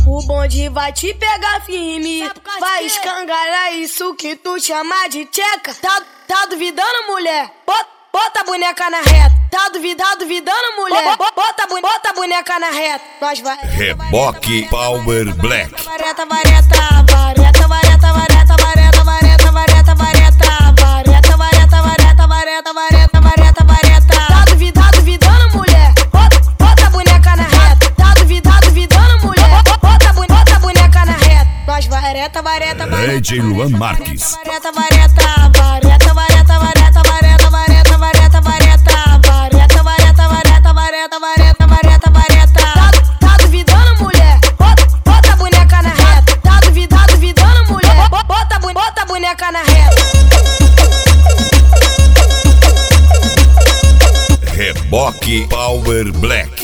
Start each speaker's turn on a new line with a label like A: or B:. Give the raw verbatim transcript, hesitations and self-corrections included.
A: O bonde vai te pegar firme, vai escangalhar isso que tu chama de tcheca. Tá, tá duvidando, mulher? Bota, bota a boneca na reta. Tá duvidando, duvidando, mulher? Bota, bota a boneca na reta. Nós vai.
B: Reboque Power Black.
A: Vareta, vareta, vareta, vareta, vareta, vareta, vareta, vareta, vareta, vareta, vareta, vareta, vareta, vareta, vareta, vareta. Tá duvidando, duvidando, mulher? Bota, bota a boneca na reta. Tá duvidando, duvidando, mulher? Bota, bota a boneca na reta. Nós vareta, vareta, vareta.
B: D J Luan Marques.
A: Vareta, vareta, vareta, vareta, vareta, vareta, vareta, vareta, vareta, vareta, vareta, vareta, vareta, vareta, vareta, vareta. Tá, tá duvidando, mulher? Bota, bota a boneca na reta. Tá duvidando, duvidando, mulher? Bota, bota a boneca na reta.
B: Reboque Power Black.